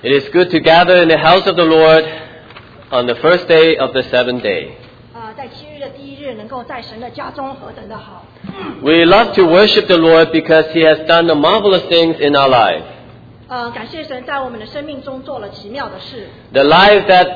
It is good to gather in the house of the Lord on the first day of the seventh day. 在七日的第一日，能够在神的家中何等的好。 We love to worship the Lord because He has done the marvelous things in our life. 感谢神在我们的生命中做了奇妙的事。 The life that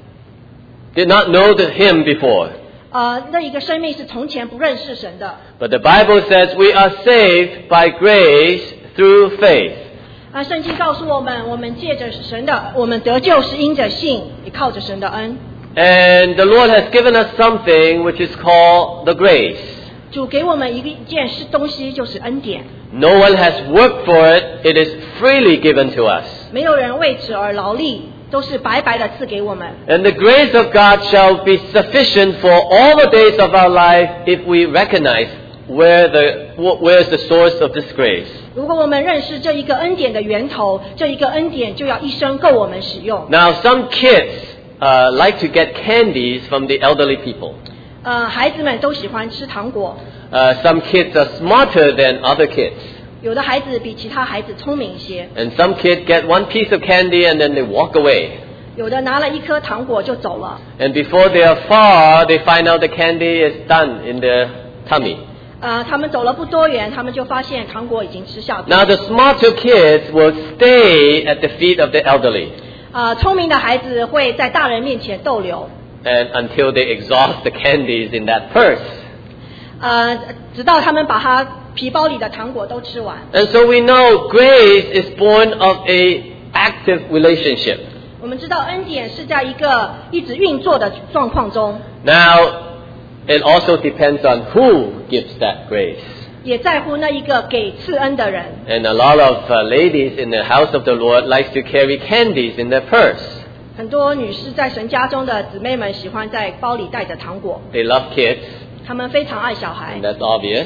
did not know Him before. 那一个生命是从前不认识神的。 But the Bible says we are saved by grace through faith. 圣经告诉我们，我们借着神的，我们得救是因着信，也靠着神的恩。 And the Lord has given us something which is called the grace. 主给我们一件东西，就是恩典。 No one has worked for it. It is freely given to us. 没有人为此而劳力，都是白白的赐给我们。 And the grace of God shall be sufficient for all the days of our life if we recognize where is the source of this grace. 如果我们认识这一个恩典的源头，这一个恩典就要一生够我们使用。 Now, some kids like to get candies from the elderly people. 孩子们都喜欢吃糖果。 Some kids are smarter than other kids. 有的孩子比其他孩子聪明一些。 And some kids get one piece of candy and then they walk away. 有的拿了一颗糖果就走了。 And before they are far, they find out the candy is done in their tummy. 他们走了不多远，他们就发现糖果已经吃下肚。 Now the smarter kids will stay at the feet of the elderly. 聪明的孩子会在大人面前逗留。 And until they exhaust the candies in that purse. 直到他们把他皮包里的糖果都吃完。 And so we know grace is born of a active relationship. 我们知道恩典是在一个一直运作的状况中。 Now, it also depends on who gives that grace. 也在乎那一个给赐恩的人。 And a lot of ladies in the house of the Lord like to carry candies in their purse. 很多女士在神家中的姊妹们喜欢在包里带着糖果。 They love kids. 他们非常爱小孩。 And that's obvious.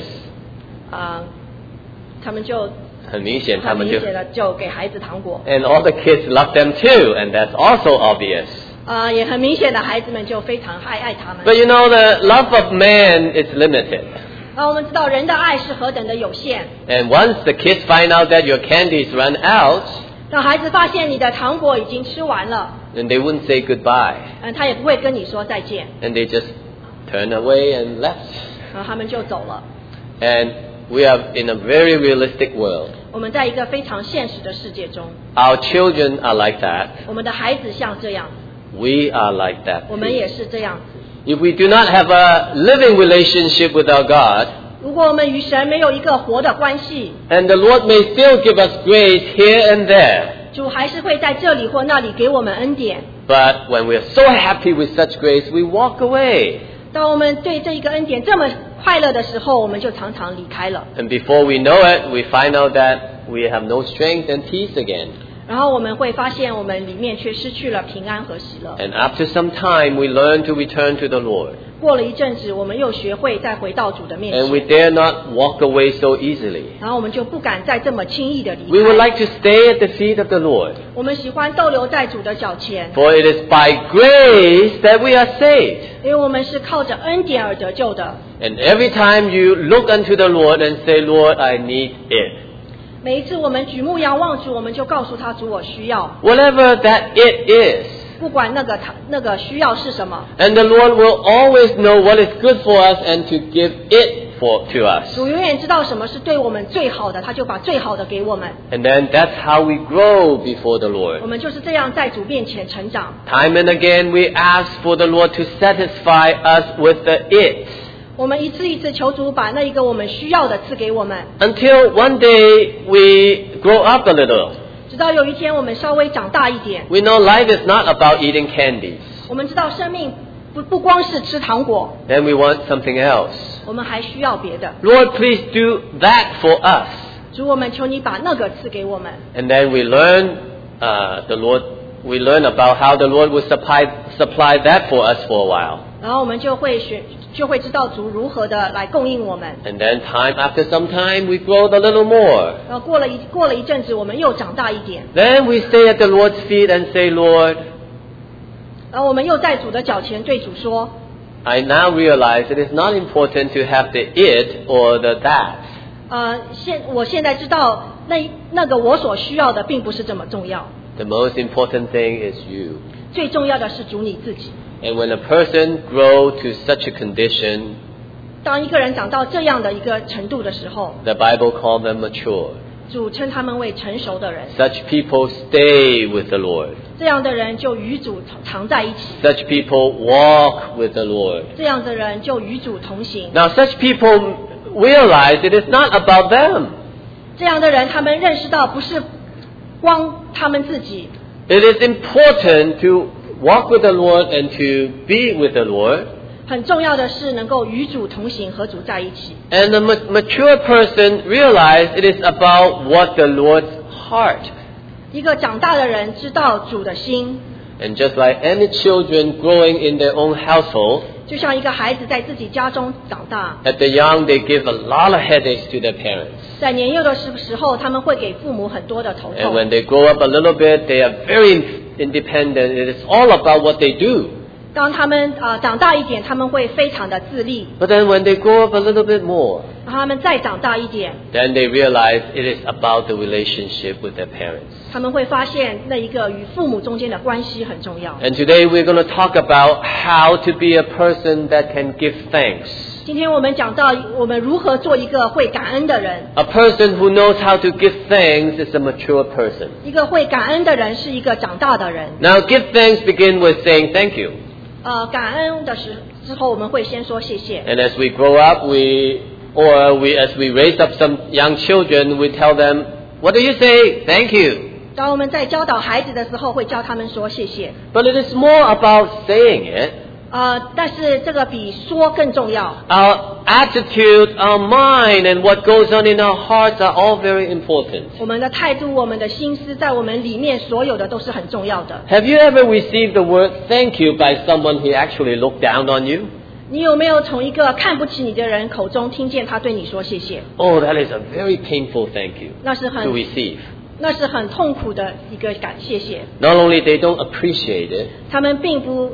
他们就很明显的就给孩子糖果。 And all the kids love them too, and that's also obvious. 也很明显的孩子们就非常爱他们。 But you know, the love of man is limited. 我们知道人的爱是何等的有限。 And once the kids find out that your candies run out, 当孩子发现你的糖果已经吃完了， then they wouldn't say goodbye. 他也不会跟你说再见。 And they just turn away and left. 他们就走了。 And we are in a very realistic world. 我们在一个非常现实的世界中。 Our children are like that. 我们的孩子像这样。 We are like that. 我们也是这样子。 If we do not have a living relationship with our God, 如果我们与神没有一个活的关系， and the Lord may still give us grace here and there, 主还是会在这里或那里给我们恩典。 but when we are so happy with such grace, we walk away. 当我们对这一个恩典这么快乐的时候，我们就常常离开了。 And before we know it, we find out that we have no strength and peace again. 然后我们会发现我们里面却失去了平安和喜乐。 And after some time, we learn to return to the Lord. 过了一阵子，我们又学会再回到主的面 And we 前， dare not walk away so easily. 然后我们就不敢再这么轻易的离 We would 开。 like to stay at the feet of the Lord. 我们喜欢逗留在主的脚前， For it is by grace that we are saved. 因为我们是靠着恩典而得救的。 And every time you look unto the Lord and say, Lord, I need it. 每一次我们举目仰望主，我们就告诉他主，我需要， Whatever that it is. 不管那个需要是什么。 And the Lord will always know what is good for us and to give it to us. 主永远知道什么是对我们最好的，他就把最好的给我们。 And then that's how we grow before the Lord. 我们就是这样在主面前成长。 Time and again we ask for the Lord to satisfy us with the it. 我们一次一次求主把那一个我们需要的赐给我们， Until one day we grow up a little. 直到有一天我们稍微长大一点， We know life is not about eating candies. 我们知道生命不光是吃糖果， Then we want something else. 我们还需要别的。 Lord, please do that for us. 主，我们求你把那个赐给我们。 And then we learn we learn about how the Lord will supply that for us for a while. 然后我们就会知道主如何的来供应我们。 And then after some time we grow a little more. 然后过了一阵子，我们又长大一点， Then we stay at the Lord's feet and say, Lord, 然后我们又在主的脚前对主说， I now realize it is not important to have the it or the that. 我现在知道那个我所需要的并不是这么重要。 The most important thing is you. 最重要的是主你自己。 And when a person grows to such a condition, 当一个人长到这样的一个程度的时候， the Bible calls them mature. 主称他们为成熟的人。 Such people stay with the Lord. 这样的人就与主常在一起， Such people walk with the Lord. 这样的人就与主同行。 Now, such people realize it is not about them. 这样的人，他们认识到不是光他们自己， It is important to walk with the Lord and to be with the Lord. 很重要的是能够与主同行，和主在一起。 And the mature person realize it is about what the Lord's heart. 一个长大的人知道主的心， And just like any children growing in their own household, 就像一个孩子在自己家中长大， at the young they give a lot of headaches to their parents. 在年幼的时候，他们会给父母很多的头 And 痛。 when they grow up a little bit, they are very independent. It is all about what they do. 当他们长大一点，他们会非常的自立。 But then when they grow up a little bit more, 然后他们再长大一点， then they realize it is about the relationship with their parents. 他们会发现那一个与父母中间的关系很重要。 And today we're going to talk about how to be a person that can give thanks. 今天我们讲到我们如何做一个会感恩的人。 A person who knows how to give thanks is a mature person. 一个会感恩的人是一个长大的人。 Now, give thanks begin with saying thank you. 感恩的之后，我们会先说谢谢。 And as we grow up, as we raise up some young children, we tell them, what do you say? Thank you. 当我们在教导孩子的时候，会教他们说谢谢。 But it is more about saying it. 但是这个比说更重要。 Our attitude, our mind, and what goes on in our hearts are all very important. 我们的态度、我们的心思，在我们里面所有的都是很重要的。 Have you ever received the word thank you by someone who actually looked down on you? 你有没有从一个看不起你的人口中听见他对你说谢谢？ Oh, that is a very painful thank you 那是 to 很 receive. 痛苦的一个谢谢。 Not only they don't appreciate it, 他们并不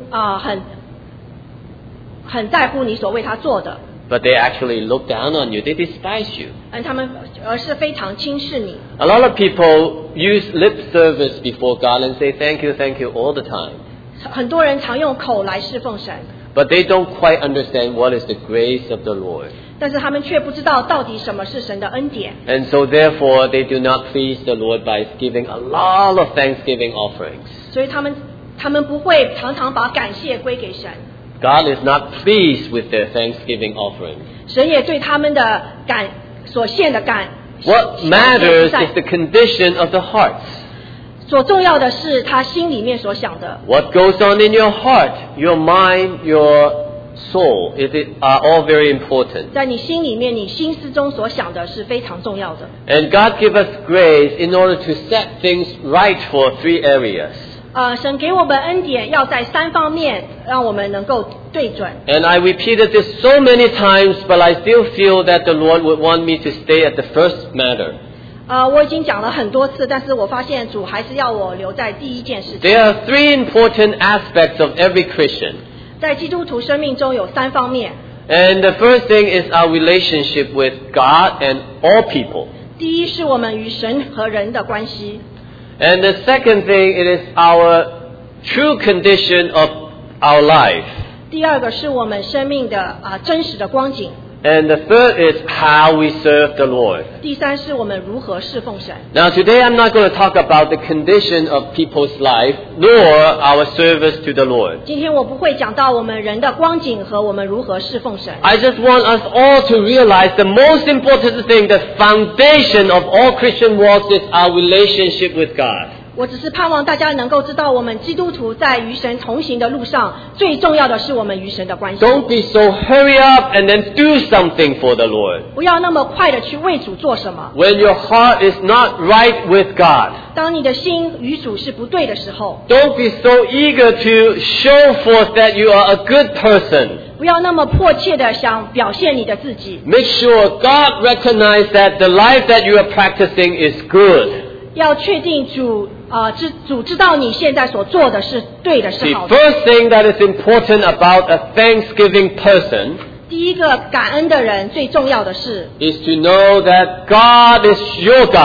很在乎你所为他做的， but they actually look down on you. They despise you. 而是非常轻视你。 A lot of people use lip service before God and say thank you all the time. 很多人常用口来侍奉神， But they don't quite understand what is the grace of the Lord. 但是他们却不知道到底什么是神的恩典， And so therefore they do not please the Lord by giving a lot of thanksgiving offerings. 所以他们不会常常把感谢归给神， God is not pleased with their thanksgiving offering. 神也对他们的所献的 What matters is the condition of the hearts. 所重要的是他心里面所想的。 What goes on in your heart, your mind, your soul, are all very important. 在你心里面，你心思中所想的是非常重要的。 And God give us grace in order to set things right for 3 areas. 神给我们恩典，要在3方面让我们能够对准。 And I repeated this so many times, but I still feel that the Lord would want me to stay at the first matter. 我已经讲了很多次，但是我发现主还是要我留在第一件事情。 There are 3 important aspects of every Christian. 在基督徒生命中有3方面。 And the first thing is our relationship with God and all people. 第一是我们与神和人的关系。 And the second thing, it is our true condition of our life. 第二个是我们生命的真实的光景。 And the third is how we serve the Lord. 第三是我们如何侍奉神。 Now today I'm not going to talk about the condition of people's life, nor our service to the Lord. 今天我不会讲到我们人的光景和我们如何侍奉神。 I just want us all to realize the most important thing, the foundation of all Christian walks is our relationship with God. 我只是盼望大家能够知道，我们基督徒在与神同行的路上，最重要的是我们与神的关系。 Don't be so hurry up and then do something for the Lord. 不要那么快的去为主做什么。 When your heart is not right with God, 当你的心与主是不对的时候， don't be so eager to show forth that you are a good person. 不要那么迫切的想表现你的自己。 Make sure God recognizes that the life that you are practicing is good. 要确定主知道你现在所做的是对的，是 The 好的。 first thing that is important about a thanksgiving person 第一个感恩的人最重要的是， is to know that God is your God.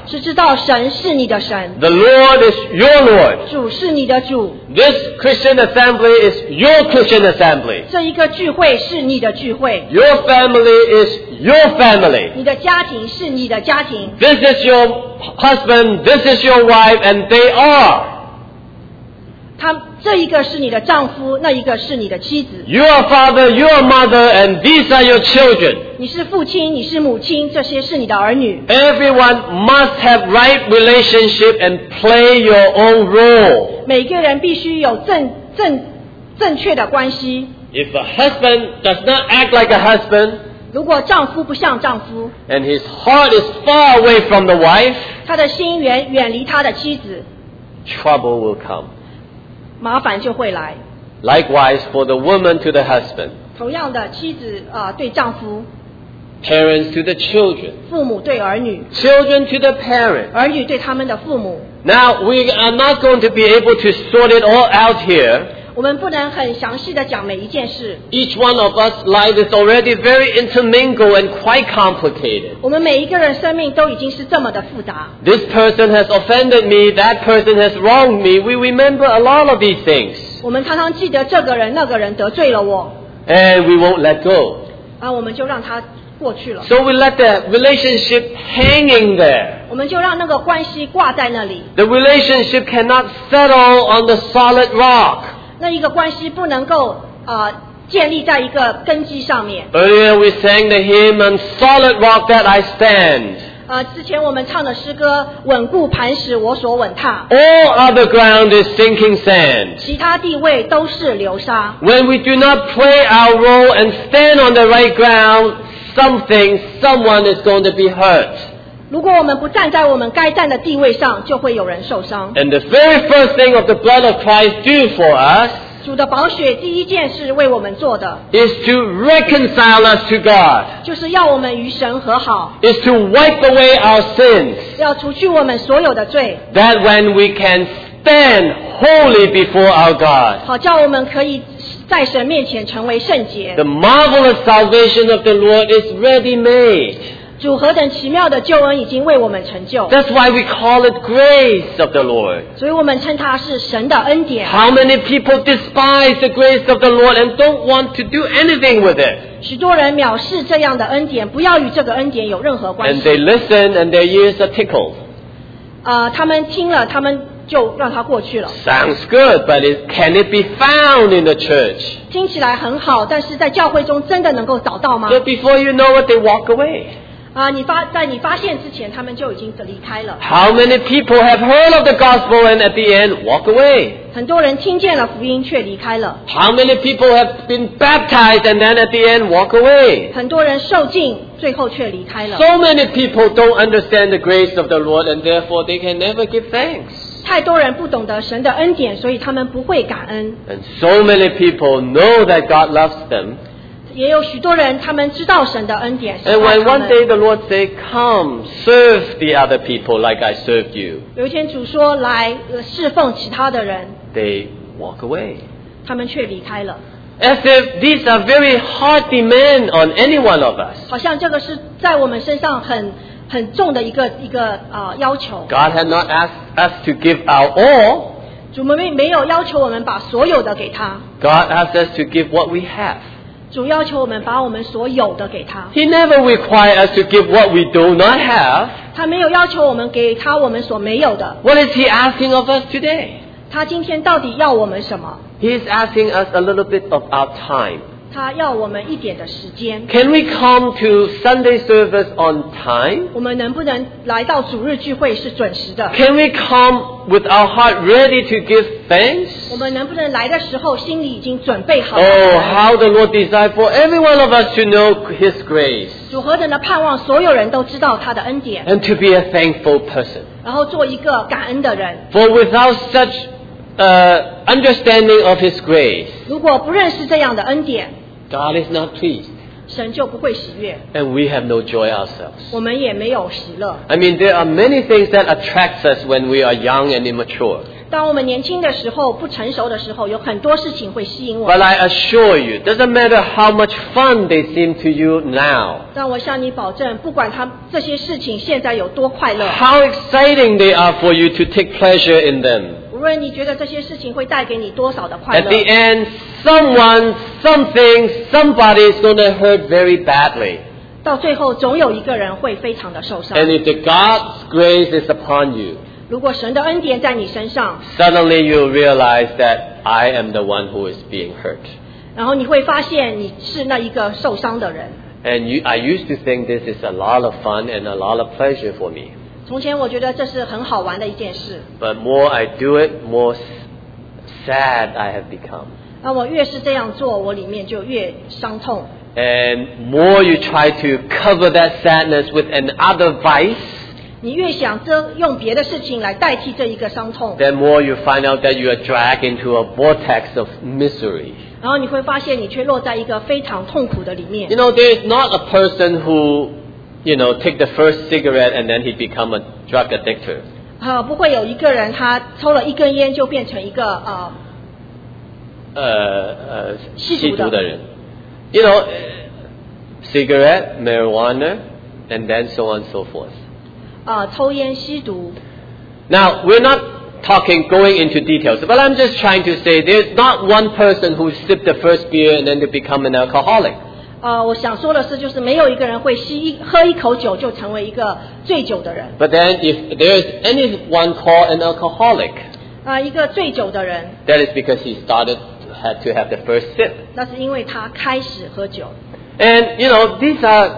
是知道神是你的神， The Lord is your Lord. 主是你的主， This Christian assembly is your Christian assembly. 这一个聚会是你的聚会， Your family is your family. 你的家庭是你的家庭， This is your husband, this is your wife, and they are. 这一个是你的丈夫，那一个是你的妻子。 You are father, you are mother, and these are your children. 你是父亲，你是母亲，这些是你的儿女。 Everyone must have right relationship and play your own role. 每个人必须有正确的关系。 If a husband does not act like a husband, 如果丈夫不像丈夫， and his heart is far away from the wife, 他的心远离他的妻子， trouble will come. 麻烦就会来。 Likewise for the woman to the husband, 同样的，妻子对丈夫， parents to the children, 父母对儿女， children to the parents. 儿女对他们的父母。 Now, we are not going to be able to sort it all out here. 我们不能很详细的讲每一件事。 Each one of us' life is already very intermingled and quite complicated. 我们每一个人生命都已经是这么的复杂。 This person has offended me, that person has wronged me. We remember a lot of these things. 我们常常记得这个人那个人得罪了我， And we won't let go. 我们就让他过去了， So we let the relationship hanging there. 我们就让那个关系挂在那里。 The relationship cannot settle on the solid rock. 那一个关系不能够建立在一个根基上面。 Earlier we sang the hymn, On solid rock that I stand. 之前我们唱的诗歌，稳固磐石我所稳踏， All other ground is sinking sand. 其他地位都是流沙。 When we do not play our role and stand on the right ground, someone is going to be hurt. 如果我们不站在我们该站的地位上，就会有人受伤。 And the very first thing of the blood of Christ do for us 主的宝血第一件事为我们做的， is to reconcile us to God, 就是要我们与神和好， is to wipe away our sins, 要除去我们所有的罪， that when we can stand holy before our God. 好叫我们可以在神面前成为圣洁。 The marvelous salvation of the Lord is ready made. 主何等奇妙的救恩已经为我们成就， That's why we call it grace of the Lord. 所以我们称它是神的恩典。 How many people despise the grace of the Lord and don't want to do anything with it? 许多人藐视这样的恩典，不要与这个恩典有任何关 And 系。 they listen and their ears are tickled. 他们听了，他们就让它过去了。 Sounds good, but can it be found in the church? 听起来很好，但是在教会中真的能够找到吗？ So before you know it, they walk away. 在你发现之前，他们就已经离开了。 How many people have heard of the gospel and at the end walk away? 很多人听见了福音却离开了， How many people have been baptized and then at the end walk away? 很多人受尽，最后却离开了。 So many people don't understand the grace of the Lord and therefore they can never give thanks. 太多人不懂得神的恩典，所以他们不会感恩。 And so many people know that God loves them. 也有许多人，他们知道神的恩典，喜 And 欢 when 他 one 们。 day the Lord say, come, serve the other people like I served you, 有一天主说来侍奉其他的人， they walk away. 他们却离开了， As if these are very hard demand on any one of us. 好像这个是在我们身上很重的一个要求。 God had not asked us to give our all. 主没有要求我们把所有的给他， God asked us to give what we have. 主要求我们把我们所有的给他。 He never required us to give what we do not have. 他没有要求我们给他我们所没有的。 What is He asking of us today? 他今天到底要我们什么？ He is asking us a little bit of our time. 他要我们一点的时间。 Can we come to Sunday service on time? 我们能不能来到主日聚会是准时的？ Can we come with our heart ready to give thanks? 我们能不能来的时候心里已经准备好 Oh, 了？ how the Lord desired for every one of us to know His grace 主何等的盼望所有人都知道他的恩典， and to be a thankful person. 然后做一个感恩的人。 For without such understanding of His grace, 如果不认识这样的恩典， God is not pleased, 神就不会喜悦， and we have no joy ourselves. 我们也没有喜乐。 I mean, there are many things that attract us when we are young and immature. 当我们年轻的时候、不成熟的时候，有很多事情会吸引我 But 们。 I assure you, doesn't matter how much fun they seem to you now, 但我向你保证，不管这些事情现在有多快乐， how exciting they are for you to take pleasure in them. 无论你觉得这些事情会带给你多少的快 At 乐， the end, someone, something, somebody is going to hurt very badly. 到最后总有一个人会非常的受伤。 And if the God's grace is upon you, 如果神的恩典在你身上， suddenly you'll realize that I am the one who is being hurt. 然后你会发现你是那一个受伤的人。 And I used to think this is a lot of fun and a lot of pleasure for me. 从前我觉得这是很好玩的一件事， But more I do it, more sad I have become. 那我越是这样做，我里面就越伤痛。 And more you try to cover that sadness with another vice, 你越想用别的事情来代替这一个伤痛， then more you find out that you are dragged into a vortex of misery. 然后你会发现你却落在一个非常痛苦的里面 You。know, there is not a person who, take the first cigarette and then he become a drug addictor. 不会有一个人他抽了一根烟就变成一个吸毒的人。 You know, cigarette, marijuana, and then so on and so forth. 抽烟吸毒。 Now, we're not talking, going into details, but I'm just trying to say there's not one person who sipped the first beer and then they become an alcoholic. 我想说的是，就是没有一个人会喝一口酒就成为一个醉酒的人。 But then if there's anyone called an alcoholic, 一个醉酒的人， that is because he had to have the first sip. 那是因为他开始喝酒。 And, these are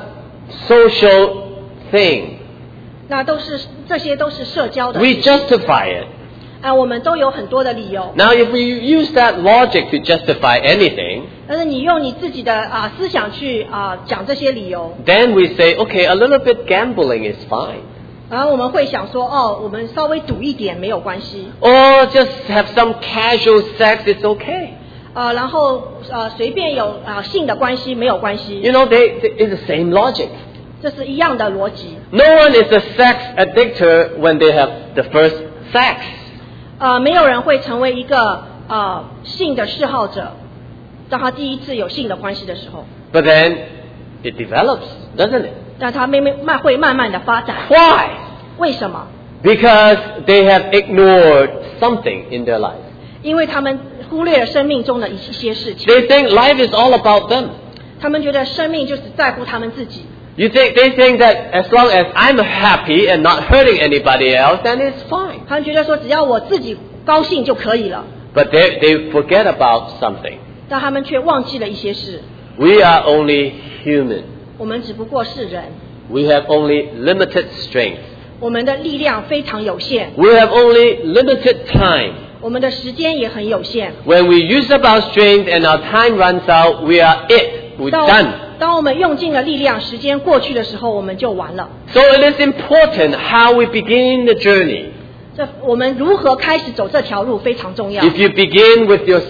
social things. 那这些都是社交的 We 事情。 justify it. 我们都有很多的理由。 Now, if we use that logic to justify anything, 但是你用你自己的思想去讲这些理由， then we say, okay, a little bit gambling is fine. 然后我们会想说，我们稍微赌一点没有关系， Or just have some casual sex, it's okay. 然后随便有性的关系没有关系， It's the same logic. 这是一样的逻辑。 No one is a sex addictor when they have the first sex. 没有人会成为一个性的嗜好者，当他第一次有性的关系的时候， But then it develops, doesn't it? 但他会慢慢的发展。 Why? 为什么？ Because they have ignored something in their life. 因为他们忽略了生命中的一些事情， They think life is all about them. 他们觉得生命就只在乎他们自己。 They think that as long as I'm happy and not hurting anybody else, then it's fine. 他们觉得说只要我自己高兴就可以了， But they forget about something. 但他们却忘记了一些事。 We are only human. 我们只不过是人， We have only limited strength. 我们的力量非常有限， We have only limited time. 我们的时间也很有限。 When we use up our strength and our time runs out, we are it. We're done. 当我们用尽了力量，时间过去的时候，我们就完了。 So it is important how we begin the journey. 我们如何开始走这条路非常重要。 If you begin with your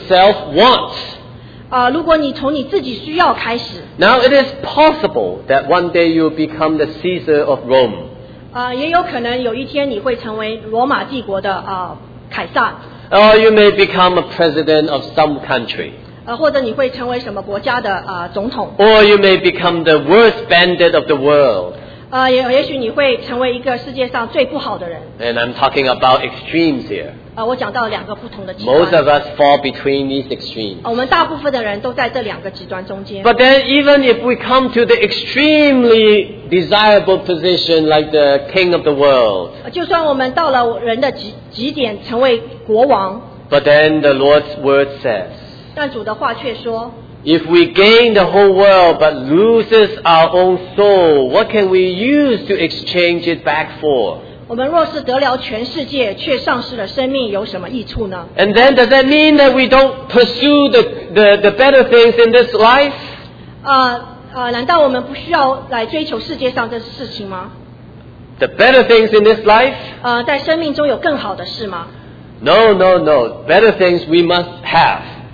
self-wants, 如果你从你自己需要开始， now it is possible that one day you'll become the Caesar of Rome. 也有可能有一天你会成为罗马帝国的凯撒， Or you may become a president of some country. 或者你会成为什么国家的总统， Or you may become the worst bandit of the world. 也许你会成为一个世界上最不好的人。 And I'm talking about extremes here. 我讲到两个不同的极 Most 端， of us fall between these extremes. 我们大部分的人都在这两个极端中间。 But then even if we come to the extremely desirable position like the king of the world, 就算我们到了人的极点，成为国王， but then the Lord's word says, 但主的话却说， if we gain the whole world but loses our own soul, what can we use to exchange it back for? 我们若是得了全世界，却丧失了生命，有什么益处呢？ And then does that mean that we don't pursue the better things in this life? 难道我们不需要来追求世界上的事情吗？ The better things in this life? 在生命中有更好的事吗？ No, no, no. Better things we must have.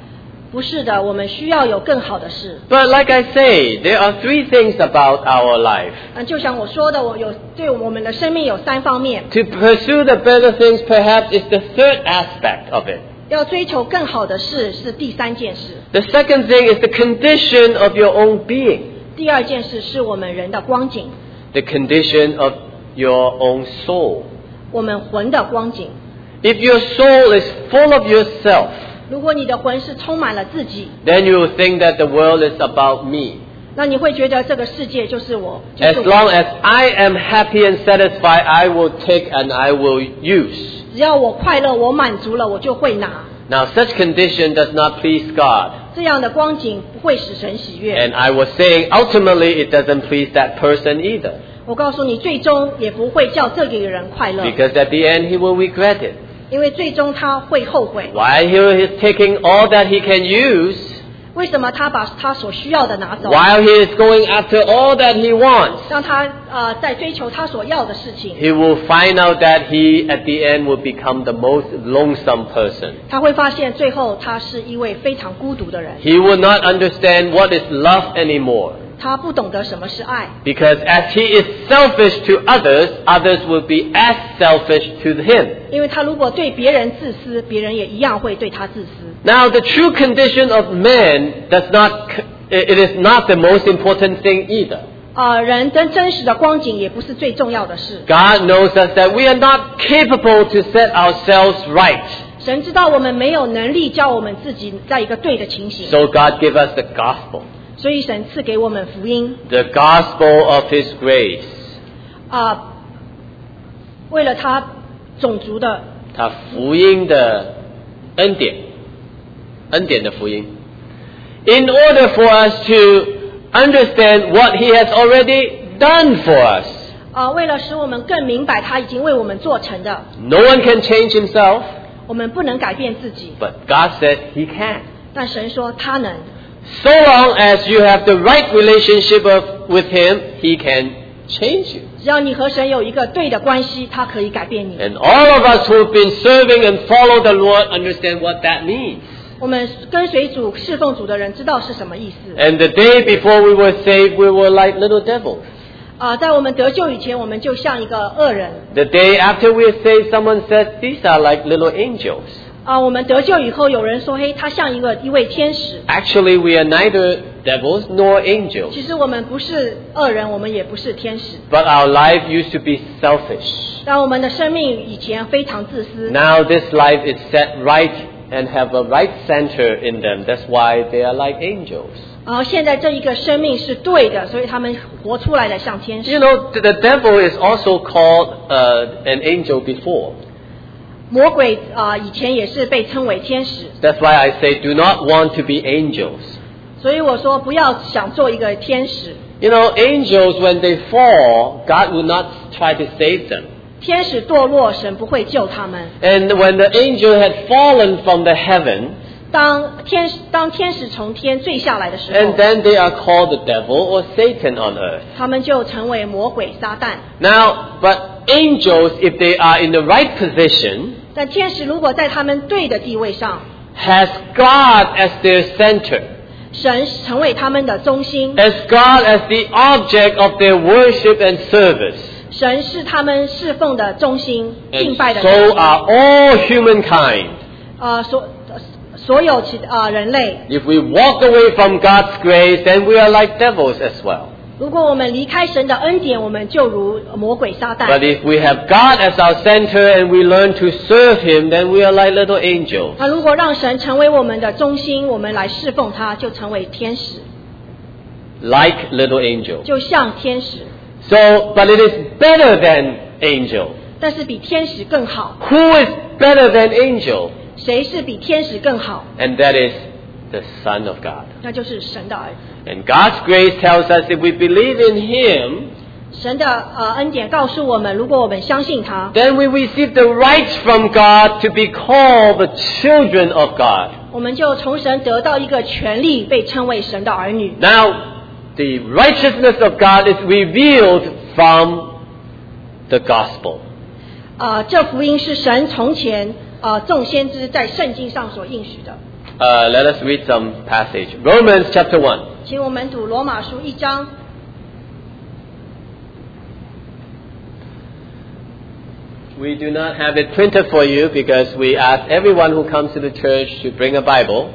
不是的，我们需要有更好的事。 But like I say, there are three things about our life. 就像我说的，对我们的生命有3方面。 To pursue the better things perhaps is the third aspect of it. 要追求更好的事是第3件事。 The second thing is the condition of your own being. 第2件事是我们人的光景， The condition of your own soul. 我们魂的光景。 If your soul is full of yourself, 如果你的魂是充满了自己， then you will think that the world is about me. 那你会觉得这个世界就是我。 As long as I am happy and satisfied, I will take and I will use. 只要我快乐，我满足了，我就会拿。 Now, such condition does not please God. 这样的光景不会使神喜悦。 And I was saying, ultimately, it doesn't please that person either. 我告诉你，最终也不会叫这个人快乐， Because at the end, he will regret it. 因为最终他会后悔。 Why he is taking all that he can use, 为什么他把他所需要的拿走， while he is going after all that he wants, 让他在追求他所要的事情？ he will find out that he, at the end, will become the most lonesome person. 他会发现最后他是一位非常孤独的人， He will not understand what is love anymore. 他不懂得什么是爱， Because as he is selfish to others, others will be as selfish to him. 因为他如果对别人自私，别人也一样会对他自私。 Now, the true condition of man it is not the most important thing either. 人跟真实的光景也不是最重要的事。 God knows us that we are not capable to set ourselves right. 神知道我们没有能力叫我们自己在一个对的情形， So God gave us the gospel, 所以神赐给我们福音， the gospel of His grace. 为了他种族的他福音的恩典，恩典的福音。In order for us to understand what He has already done for us. 为了使我们更明白他已经为我们做成的， No one can change himself, 我们不能改变自己， but God said He can. 但神说他能。 So long as you have the right relationship with Him, He can change you. 只要你和神有一个对的关系，他可以改变你。 And all of us who have been serving and follow the Lord understand what that means. 我们跟随主、侍奉主的人知道是什么意思。 And the day before we were saved, we were like little devils. 在我们得救以前，我们就像一个恶人。 The day after we are saved, someone says, these are like little angels. 我们得救以后，有人说，嘿，他像一位天使。 Actually, we are neither devils nor angels. 其实我们不是恶人，我们也不是天使。 But our life used to be selfish. 但我们的生命以前非常自私。 Now this life is set right and have a right center in them. That's why they are like angels. 现在这一个生命是对的，所以他们活出来的像天使。 You know, the devil is also called an angel before. 魔鬼以前也是被称为天使。 That's why I say do not want to be angels. 所以我说不要想做一个天使。 You know, angels, when they fall, God will not try to save them. 天使堕落，神不会救他们。 And when the angel had fallen from the heaven, 当天使从天坠下来的时候， and then they are called the devil or Satan on earth. 他们就成为魔鬼撒旦。 Now, but angels, if they are in the right position, 但天使如果在他们对的地位上， has God as their center, 神成为他们的中心， as God as the object of their worship and service. 神是他们侍奉的中心，敬 And 拜的 so 中心。 are all humankind. 所有人类， If we walk away from God's grace, then we are like devils as well. 如果我们离开神的恩典，我们就如魔鬼撒 But 旦。 if we have God as our center and we learn to serve Him, then we are like little angels. 那如果让神成为我们的中心，我们来侍奉他，就成为天使， Like little angels. 就像天使。 So, but it is better than angel. 但是比天使更好， Who is better than angel? 谁是比天使更好？ And that is the Son of God. 那就是神的儿子。 And God's grace tells us if we believe in Him, 神的恩典告诉我们，如果我们相信他， then we receive the rights from God to be called the children of God. 我们就从神得到一个权利，被称为神的儿女。 Now, the righteousness of God is revealed from the gospel. 这福音是神从前众先知在圣经上所应许的。 Let us read some passage. Romans chapter 1. 请我们读罗马书1章。 We do not have it printed for you because we ask everyone who comes to the church to bring a Bible.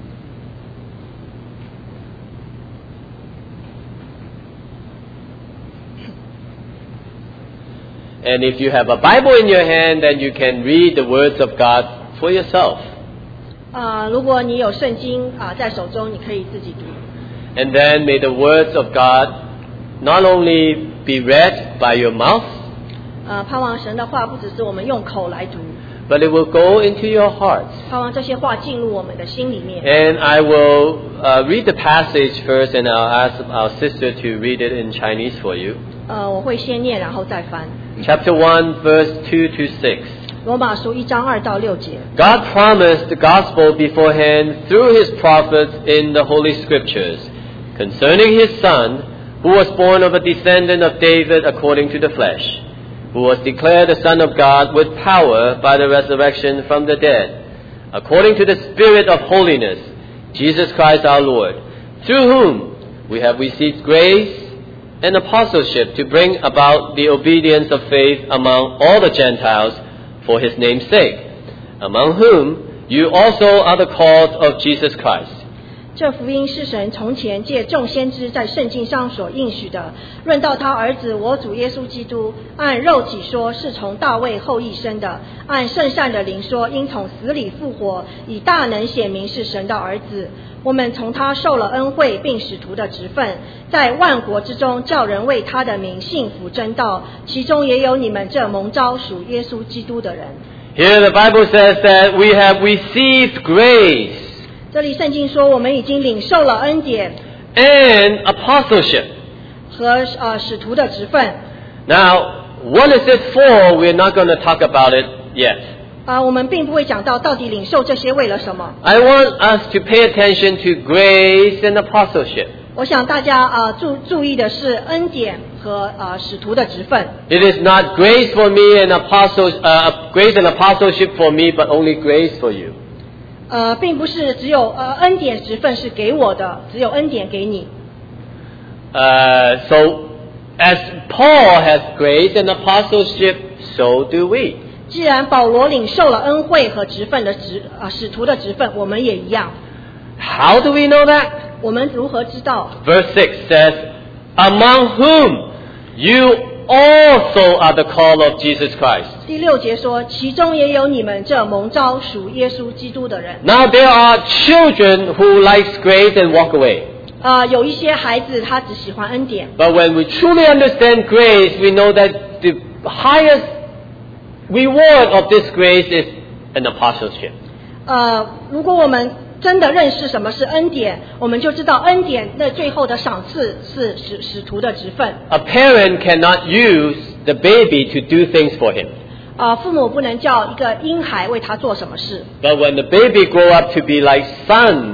And if you have a Bible in your hand, then you can read the words of God for yourself. 如果你有圣经在手中，你可以自己读。 And then may the words of God not only be read by your mouth, 盼望神的话不只是我们用口来读， but it will go into your hearts. 盼望这些话进入我们的心里面。 And I will read the passage first, and I'll ask our sister to read it in Chinese for you. 我会先念，然后再翻。 Chapter 1, verse 2 to 6. 罗马书1章2到6节。 God promised the gospel beforehand through His prophets in the Holy Scriptures concerning His Son, who was born of a descendant of David according to the flesh, who was declared the Son of God with power by the resurrection from the dead, according to the Spirit of holiness, Jesus Christ our Lord, through whom we have received grace and apostleship to bring about the obedience of faith among all the Gentiles for His name's sake, among whom you also are the called of Jesus Christ. 这福音是神从前借众先知在圣经上所应许的，论到他儿子我主耶稣基督，按肉体说是从大卫后裔生的，按圣善的灵说因从死里复活，以大能显明是神的儿子。我们从他受了恩惠，并使徒的职分，在万国之中叫人为他的名信服真道，其中也有你们这蒙召属耶稣基督的人。 Here the Bible says that we have received grace 这里圣经说，我们已经领受了恩典 and apostleship. 和使徒的职分。 Now, what is it for? We're not going to talk about it yet. 我们并不会讲到底领受这些为了什么。 I want us to pay attention to grace and apostleship. 我想大家注意的是恩典和使徒的职分。 It is not grace for me and grace and apostleship for me, but only grace for you. 并不是只有恩典职分是给我的，只有恩典给你。 So, as Paul has grace and apostleship, so do we. 既然保罗领受了恩惠和职分的使徒的职分，我们也一样。 How do we know that? 我们如何知道？ Verse 6 says, among whom you also are the call of Jesus Christ. 第6节说，其中也有你们这蒙召属耶稣基督的人。 Now there are children who likes grace and walk away. 有一些孩子他只喜欢恩典， But when we truly understand grace, we know that the highest reward of this grace is an apostleship. 如果我们真的认识什么是恩典，我们就知道恩典那最后的赏赐是使徒的职分。 A parent cannot use the baby to do things for him. 父母不能叫一个婴孩为他做什么事。 But when the baby grow up to be like sons,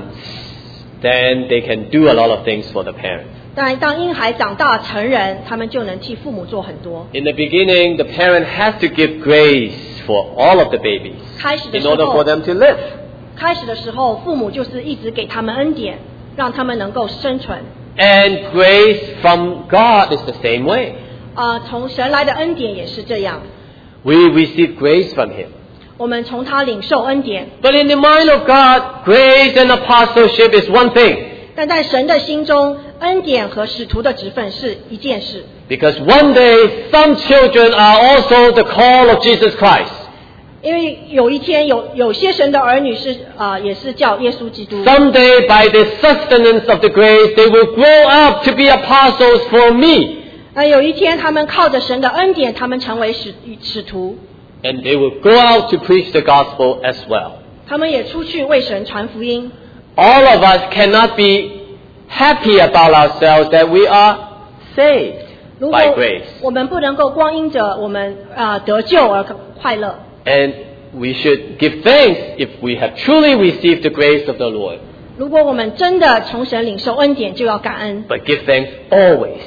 then they can do a lot of things for the parent. 但当婴孩长大成人，他们就能替父母做很多。 In the beginning, the parent has to give grace for all of the babies 开始的 in 时 order for 候， them to live. 父母就是一直给他们恩典，让他们能够生存。 And grace from God is the same way. 从神来的恩典也是这样， We receive grace from Him. 我们从他领受恩典。 But in the mind of God, grace and apostleship is one thing. 但在神的心中，恩典和使徒的职分是一件事。 Because one day, some children are also the call of Jesus Christ. 因为有一天有些神的儿女是也是叫耶稣基督。 Someday, by the sustenance of the grace, they will grow up to be apostles for me. 有一天他们靠着神的恩典，他们成为使徒。 And they will go out to preach the gospel as well. 他们也出去为神传福音。 All of us cannot be happy about ourselves that we are saved 如果 by grace. 我们不能够光因着我们得救而快乐， And we should give thanks if we have truly received the grace of the Lord. 如果我们真的从神领受恩典，就要感恩。 But give thanks always.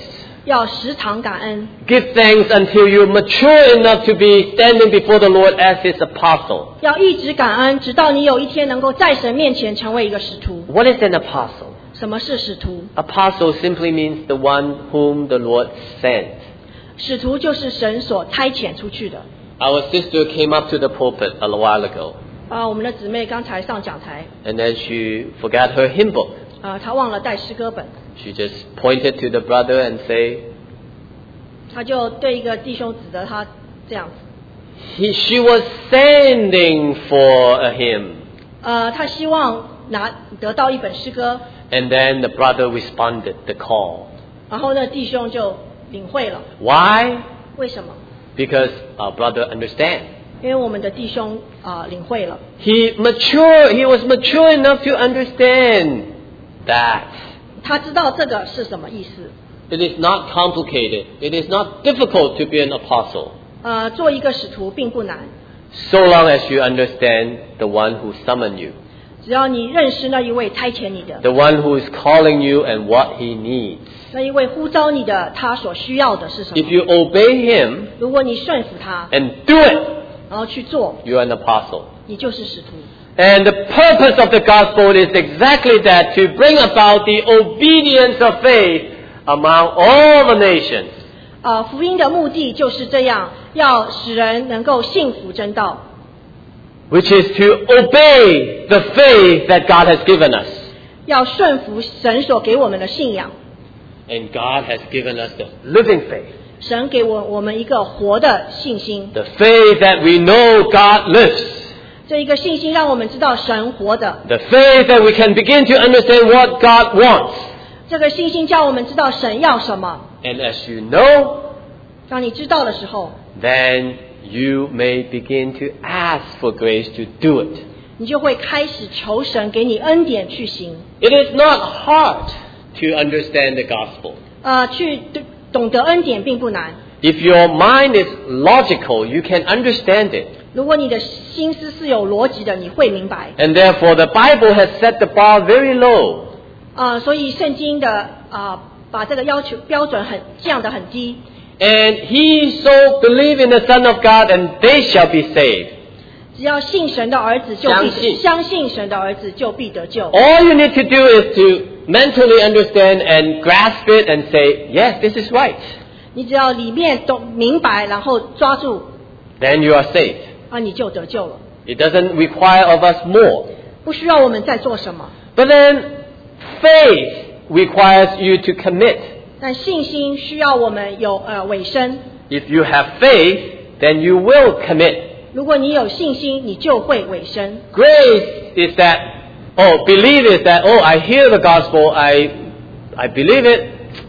要时常感恩， Give thanks until you mature enough to be standing before the Lord as His apostle. 要一直感恩，直到你有一天能够在神面前成为一个使徒。 What is an apostle? 什么是使徒？ Apostle simply means the one whom the Lord sent. 使徒就是神所差遣出去的。 Our sister came up to the pulpit a while ago, 我们的姊妹刚才上讲台， and then she forgot her hymn book. 她忘了带诗歌本， She just pointed to the brother and say, 她就对一个弟兄指责他这样子。 she was sending for a hymn. 她希望得到一本诗歌， And then the brother responded the call. 然后呢，弟兄就领会了。 Why? 为什么？ Because our brother understands. 因为我们的弟兄领会了， He was mature enough to understand that. 他知道这个是什么意思。 It is not complicated. It is not difficult to be an apostle. 做一个使徒并不难， So long as you understand the one who summoned you. 只要你认识那一位差遣你的， The one who is calling you and what he needs. 那一位呼召你的，他所需要的是什 If 么？ you obey him 如果你顺服他， and do it, 然后去做， you are an apostle. 你就是使徒。 And the purpose of the gospel is exactly that, to bring about the obedience of faith among all the nations. 福音的目的就是这样，要使人能够信服真道， Which is to obey the faith that God has given us. 要顺服神所给我们的信仰。 And God has given us the living faith. 神给我们一个活的信心， The faith that we know God lives. 这一个信心让我们知道神活的， The faith that we can begin to understand what God wants. 这个信心叫我们知道神要什么。 And as you know, 当你知道的时候， then you may begin to ask for grace to do it. 你就会开始求神给你恩典去行。 It is not hard to understand the gospel. 去懂得恩典并不难。 If your mind is logical, you can understand it. 如果你的心思是有逻辑的，你会明白。 And therefore, the Bible has set the bar very low. 所以圣经的把这个标准降得很低。 And he so believe in the Son of God, and they shall be saved. 只要信神的儿子就相信神的儿子就必得救。 All you need to do is to mentally understand and grasp it and say, yes, this is right. 你只要里面懂明白，然后抓住， Then you are saved. 你就得救了。 It doesn't require of us more. 不需要我们再做什么， But then faith requires you to commit. 但信心需要我们有委身。 If you have faith, then you will commit. 如果你有信心，你就会委身。 Grace is that, believe is that, I hear the gospel, I believe it,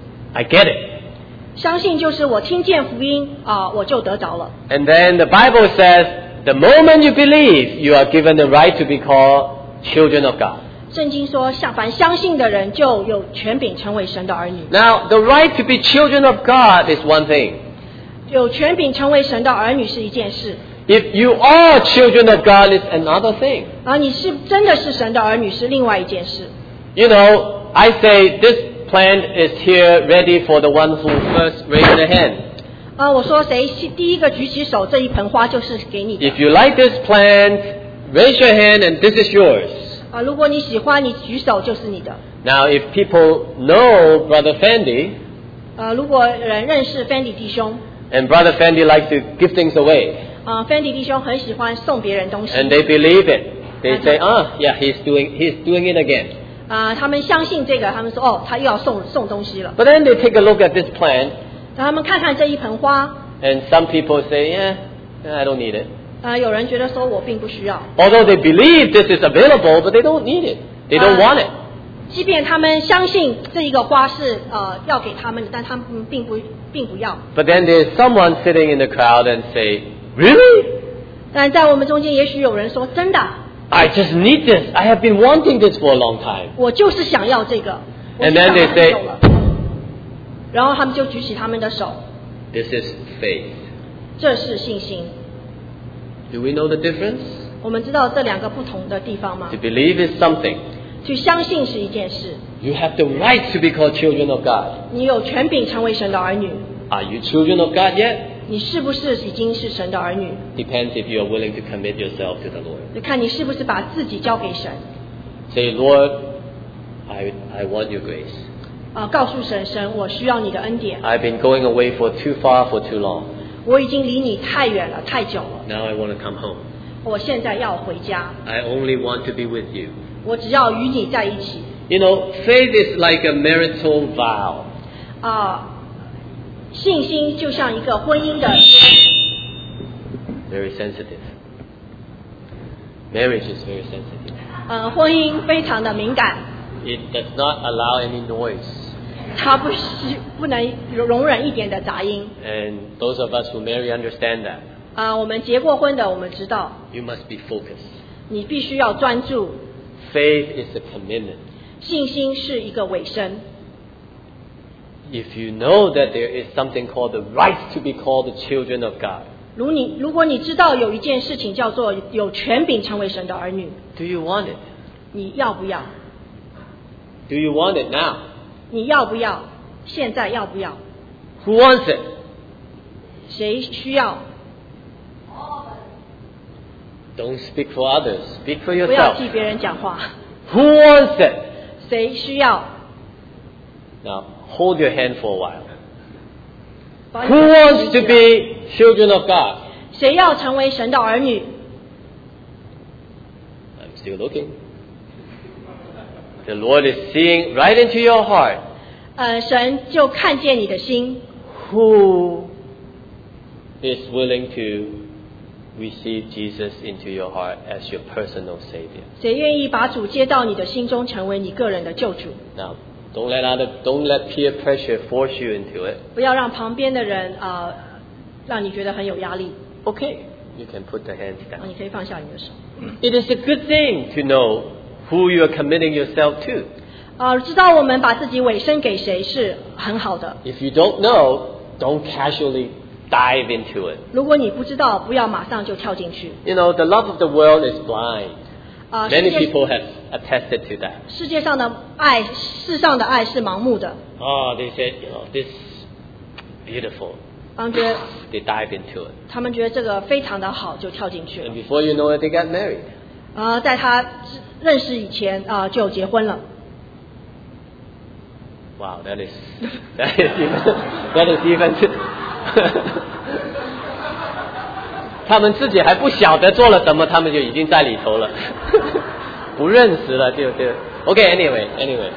I get it. 相信就是我听见福音我就得着了。 And then the Bible says, the moment you believe, you are given the right to be called children of God. 圣经说，凡相信的人就有权柄成为神的儿女。 Now, the right to be children of God is one thing. 有权柄成为神的儿女是一件事， If you are children of God, it's another thing. 而你是真的是神的儿女是另外一件事。 You know, I say this plant is here ready for the one who first raised their hand. 我说谁第一个举起手，这一盆花就是给你的。 If you like this plant, raise your hand and this is yours. 如果你喜欢，你举手就是你的。 Now, if people know Brother Fendi, 如果人认识 Fendi 弟兄， and Brother Fendi likes to give things away, Fendi 弟兄很喜欢送别人东西， and they believe it. They say, yeah, he's doing it again. 他们相信这个，他们说他又要送东西了。 But then they take a look at this plant, 让他们看看这一盆花， and some people say, I don't need it. 有人觉得说我并不需要， Although they believe this is available, but they don't need it. They don't want it. 即便他们相信这一个花是要给他们的，但他们并不要。 But then there's someone sitting in the crowd and say, really? 但在我们中间，也许有人说真的， I just need this. I have been wanting this for a long time. 我就是想要这个。我 And 就 then 想 they 很 say, 久了，然后他们就举起他们的手， this is faith. 这是信心。 Do we know the difference? 我们知道这两个不同的地方吗 To？believe is something. 去相信是一件事， You have the right to be called children of God. 你有权柄成为神的儿女。 Are you children of God yet? 你是不是已经是神的儿女？ Depends if you are willing to commit yourself to the Lord. 就看你是不是把自己交给神。 Say, Lord, I want your grace. 告诉神，神，我需要你的恩典。 I've been going away for too far for too long. 我已经离你太远了，太久了。 Now I want to come home. 我现在要回家， I only want to be with you. 我只要与你在一起。 You know, faith is like a marital vow. 信心就像一个婚姻的 Very sensitive. Marriage is very sensitive. 婚姻非常的敏感， It does not allow any noise. 它不能容忍一点的杂音。 And those of us who marry understand that. 我们结过婚的，我们知道， You must be focused. 你必须要专注。 Faith is a commitment. 信心是一个委身。 If you know that there is something called the right to be called the children of God, 如果你知道有一件事情叫做有权柄成为神的儿女， do you want it? 你要不要？ Do you want it now? 你要不要？现在要不要？ Who wants it? 谁需要？ Don't speak for others. Speak for 不要 yourself. 替别人讲话。 Who wants it? 谁需要？ Now, hold your hand for a while. 把你 Who 的手 wants 举 to 起来 be children of God? 谁要成为神的儿女？ I'm still looking. The Lord is seeing right into your heart. 神就看见你的心， Who is willing to receive Jesus into your heart as your personal Savior? 谁愿意把主接到你的心中，成为你个人的救主？ Now, don't let peer pressure force you into it. 不要让旁边的人让你觉得很有压力。 Okay, you can put the hands down. 你可以放下你的手。 It is a good thing to know who you are committing yourself to. 知道我们把自己委身给谁是很好的。 If you don't know, don't casually dive into it. 如果你不知道，不要马上就跳进去。 You know, the love of the world is blind. 世 Many 界 people have attested to that. 世界上的爱，世上的爱是盲目的。 Oh, they said, this beautiful. 他们觉得 They dive into it. 他们觉得这个非常的好，就跳进去 And 了。 before you know it, they got married. 在他认识以前就结婚了。 Wow, that is even 他们自己还不晓得做了什么，他们就已经在里头了，不认识了就。Okay, anyway.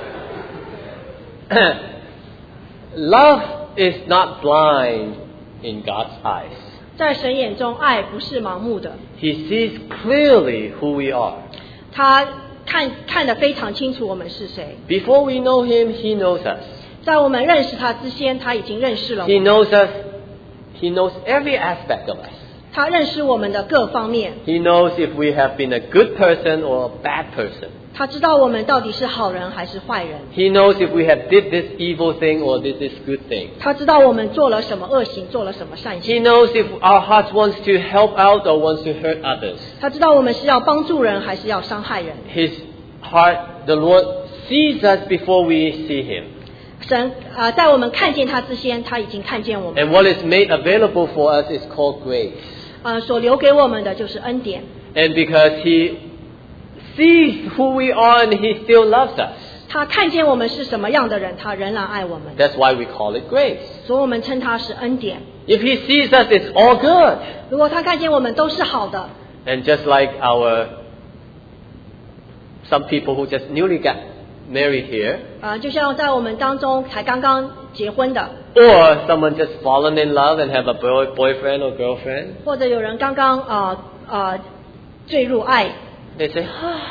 Love is not blind in God's eyes. 在神眼中，爱不是盲目的， He sees clearly who we are. 他看得非常清楚我们是谁。 Before we know Him, He knows us. 在我们认识他之前，他已经认识了我 He 们。 knows us. He knows every aspect of us. 他认识我们的各方面， He knows if we have been a good person or a bad person. 他知道我们到底是好人还是坏人， He knows if we have did this evil thing or did this good thing. 他知道我们做了什么恶行，做了什么善 He 行， knows if our heart wants to help out or wants to hurt others. 他知道我们是要帮助人还是要伤害人。 His heart, the Lord sees us before we see Him. 神在我们看见他之前，他已经看见我们。 And what is made available for us is called grace. 所留给我们的就是恩典。 And because He sees who we are and He still loves us. 他看见我们是什么样的人，他仍然爱我们， That's why we call it grace. 所以我们称他是恩典。 If He sees us, it's all good. 如果他看见我们都是好的， And just like some people who just newly got married here, 就像在我们当中才刚刚结婚的， or someone just fallen in love and have a boyfriend or girlfriend, 或者有人刚刚坠入爱， they say,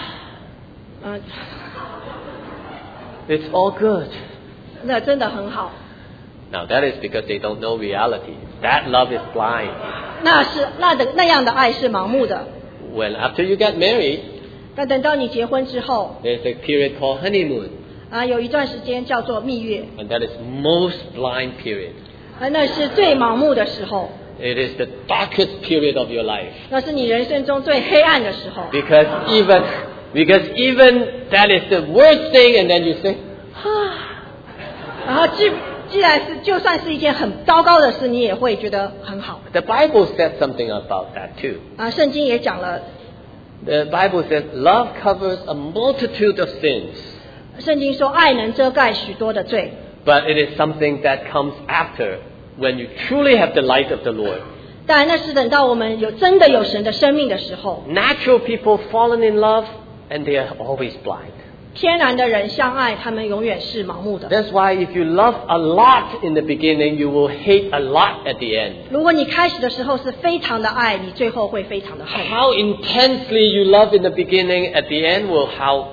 it's all good. 那真的很好。 Now that is because they don't know reality. That love is blind. 那样的爱是盲目的。 When after you get married, 但等到你结婚之后， there's a period called honeymoon. 有一段时间叫做蜜月， And that is most blind period. 那是最盲目的时候， It is the darkest period of your life. 那是你人生中最黑暗的时候。 Because Because even that is the worst thing, and then you say, 然后既然是就算是一件很糟糕的事，你也会觉得很好。 The Bible says something about that too. 圣经也讲了， The Bible says love covers a multitude of sins. 圣经说爱能遮盖许多的罪， But it is something that comes after when you truly have the light of the Lord. 但那是等到我们真的有神的生命的时候。 Natural people fallen in love and they are always blind. 天然的人相爱，他们永远是盲目的。 That's why if you love a lot in the beginning, you will hate a lot at the end. 如果你开始的时候是非常的爱，你最后会非常的恨。 How intensely you love in the beginning, at the end will how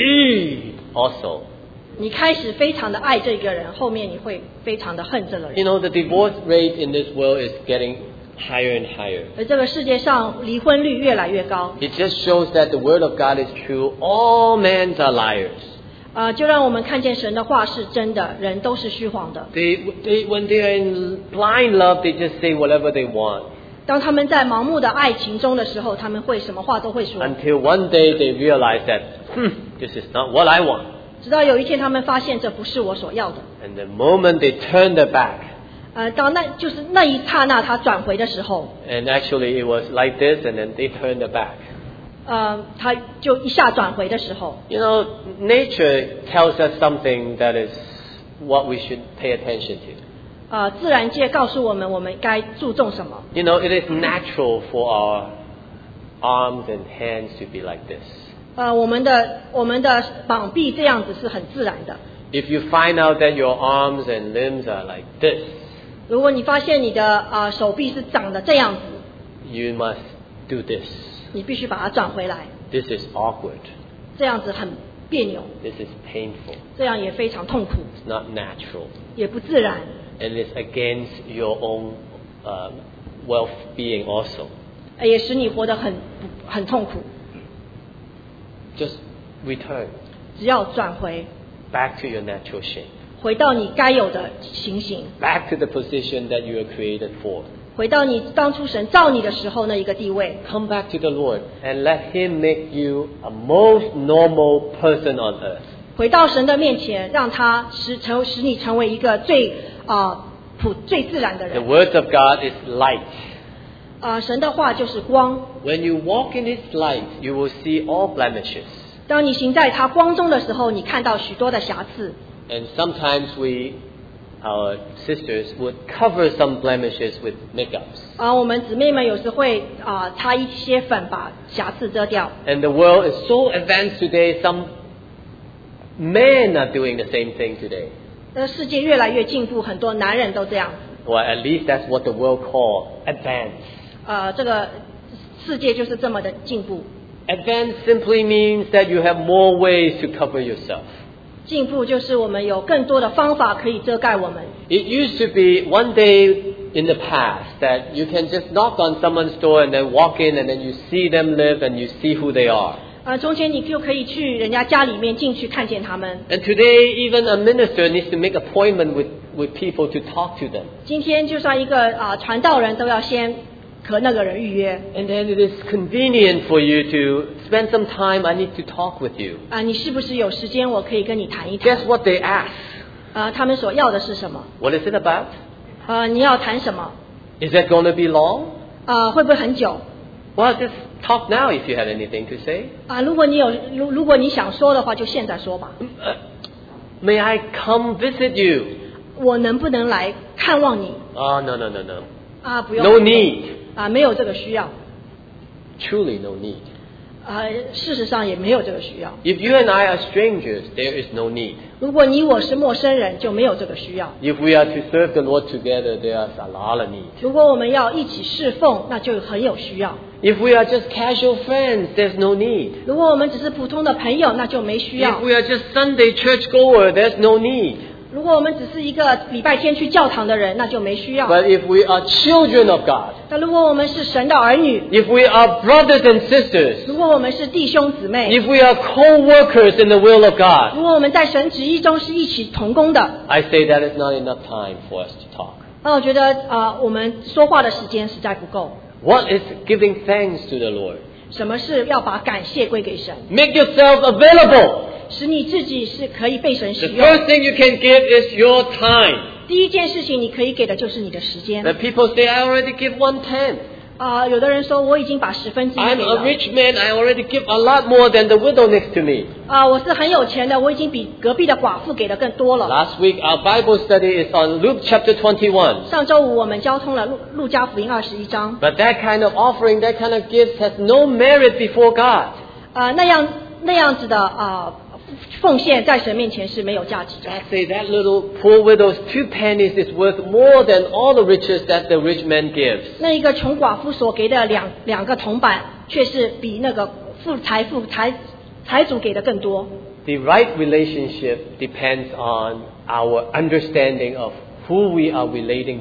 also. 你开始非常的爱这个人，后面你会非常的恨这个 You 人。 know, the divorce rate in this world is getting higher and higher. 而这个世界上离婚率越来越高， It just shows that the word of God is true. All men are liars. 就让我们看见神的话是真的，人都是虚谎的。 When they are in blind love, they just say whatever they want. 当他们在盲目的爱情中的时候，他们会什么话都会说。 Until one day they realize that, this is not what I want. 直到有一天他们发现这不是我所要的。 And the moment they turn their back, 到就是那一刹那他转回的时候， and actually it was like this, and then they turned their back. 他就一下转回的时候， You know, nature tells us something that is what we should pay attention to. 自然界告诉我们我们该注重什么。 You know, it is natural for our arms and hands to be like this. 我们的膀臂这样子是很自然的。 If you find out that your arms and limbs are like this, 如果你发现你的手臂是长得这样子， you must do this. 你必须把它转回来。 This is awkward. 这样子很别扭， This is painful. 这样也非常痛苦， It's not natural. 也不自然， And it's against your own well-being also. 也使你活得很痛苦。 Just return 只要转回， back to your natural shape. 回到你该有的情形， Back to the position that you were created for. 回到你当初神造你的时候那一个地位。 Come back to the Lord and let Him make you a most normal person on earth. 回到神的面前，让他使你成为一个最自然的 The 人。 words of God is light. 神的话就是光。 When you walk in His light, you will see all blemishes. 当你行在他光中的时候，你看到许多的瑕疵。 And sometimes our sisters would cover some blemishes with makeups. 我们姊妹们有时会擦一些粉把瑕疵遮掉。 And the world is so advanced today, some men are doing the same thing today. 世界越来越进步，很多男人都这样。 Or at least that's what the world calls advanced. 这个世界就是这么的进步。 Advanced simply means that you have more ways to cover yourself. 进步就是我们有更多的方法可以遮盖我们。 It used to be one day in the past that you can just knock on someone's door and then walk in and then you see them live and you see who they are. 中间你就可以去人家家里面进去看见他们。 And today even a minister needs to make appointment with people to talk to them. 今天就算一个传道人都要先和那个人预约。 And then it is convenient for you to spend some time. I need to talk with you. 你是不是有时间我可以跟你谈一谈？ Guess what they ask? 他们所要的是什么？ What is it about? 你要谈什么？ Is that going to be long? 会不会很久？ Well, just talk now if you have anything to say. 如果你想说的话，就现在说吧。 May I come visit you? 我能不能来看望你？ Oh, no. 不用。 No need. 没有这个需要。 Truly no need. 事实上也没有这个需要。 If you and I are strangers, there is no need. 如果你我是陌生人，就没有这个需要。 If we are to serve the Lord together, there is a lot of need. 如果我们要一起侍奉，那就很有需要。 If we are just casual friends, there's no need. 如果我们只是普通的朋友，那就没需要 If。we are just Sunday churchgoer, there's no need. 如果我们只是一个礼拜天去教堂的人，那就没需要。 But if we are children of God, 那如果我们是神的儿女， if we are brothers and sisters, 如果我们是弟兄姊妹， if we are co-workers in the will of God, 如果我们在神旨意中是一起同工的， I say that is not enough time for us to talk. 那我觉得我们说话的时间实在不够。 What is giving thanks to the Lord? 什么是要把感谢归给神， Make yourself available. 使你自己是可以被神 The 使用。 first thing you can give is your time. 第一件事情你可以给的就是你的时间。 But people say, I already give 1/10. 有的人说我已经把1/10给 I'm a 了。 rich man. I already give a lot more than the widow next to me. 我是很有钱的，我已经比隔壁的寡妇给的更多了。 Last week, our Bible study is on Luke chapter 21. 上周五我们交通了路加福音21章。 But that kind of offering, that kind of gift has no merit before God. 那样子的奉献在神面前是没有价值的。 I say that little poor widow's 2 pennies is worth more than all the riches that the rich man gives. 那一个穷寡妇所给的两个铜板，却是比那个财主给的更多。 The right relationship depends on our understanding of who we are relating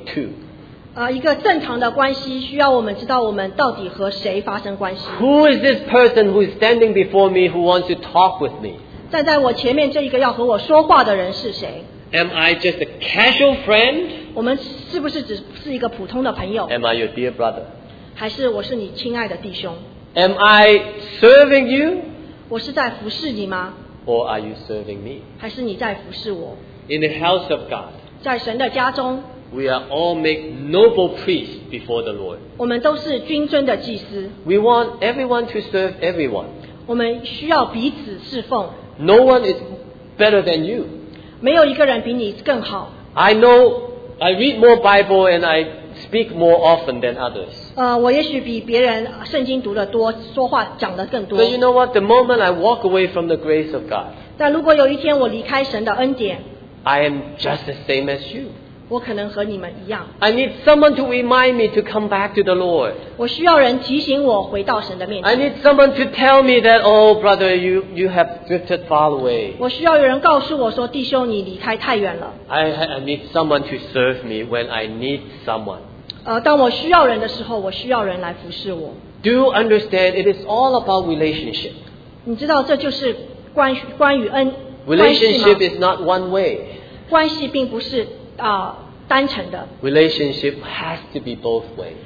to. 一个正常的关系需要我们知道我们到底和谁发生关系。 Who is this person who is standing before me who wants to talk with me? 站在我前面这一个要和我说话的人是谁？ Am I just a casual friend? 我们是不是只是一个普通的朋友， Am I your dear brother? 还是我是你亲爱的弟兄？ Am I serving you? 我是在服侍你吗？ Or are you serving me? 还是你在服侍我？ In the house of God, 在神的家中， we are all made noble priests before the Lord. 我们都是君尊的祭司， We want everyone to serve everyone. 我们需要彼此侍奉， No one is better than you. 没有一个人比你更好。 I know I read more Bible and I speak more often than others. 我也许比别人圣经读得多，说话讲得更多 But。you know what? The moment I walk away from the grace of God, 但如果有一天我离开神的恩典， I am just the same as you. 我可能和你们一样， I need someone to remind me to come back to the Lord. 我需要人提醒我回到神的面 I 前。 need someone to tell me that, oh brother, you have drifted far away. 我需要有人告诉我说，弟兄，你离开太远了。 I need someone to serve me when I need someone. 当我需要人的时候，我需要人来服侍我。 Do understand it is all about relationship. 你知道，这就是关于关系吗？ Relationship is not one way. 关系并不是单程的， Relationship has to be both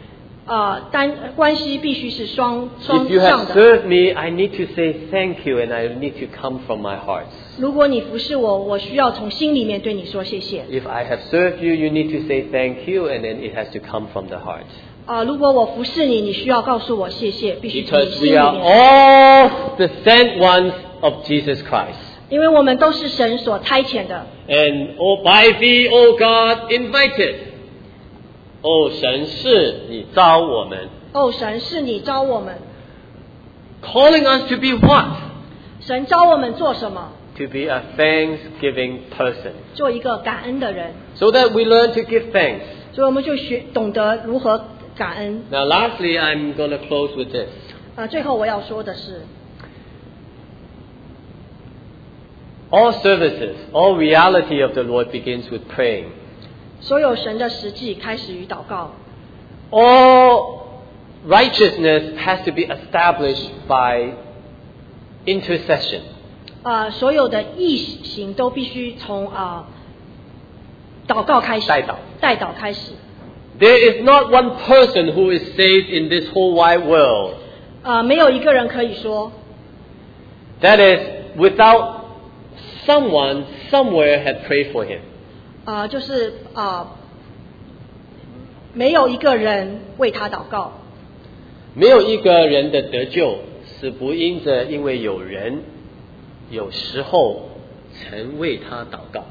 ways. 关系必须是双 If you 向 have 的。 served me, I need to say thank you and I need to come from my heart. 如果你服侍我，我需要从心里面对你说谢谢。 If I have served you, you need to say thank you and then it has to come from the heart. 如果我服侍你，你需要告诉我谢谢，必须从你 Because 心里 we are 面。 all the sent ones of Jesus Christ. 因为我们都是神所差遣的。 And by thee, O God, invited. 神是你召我们。 神是你召我们， Calling us to be what? 神召我们做什么？ To be a thanksgiving person. 做一个感恩的人， So that we learn to give thanks. 所以我们就懂得如何感恩。 Now lastly, I'm going to close with this. 最后我要说的是， All services, all reality of the Lord begins with praying. 所有神的实际开始于祷告， All righteousness has to be established by intercession. 所有的义行都必须从祷告开始，代祷开始。 There is not one person who is saved in this whole wide world. 没有一个人可以说， That is, without someone somewhere had prayed for him. 就是没有一个人为他祷告。 没有一个人的得救是不因为有人有时候曾为他祷告。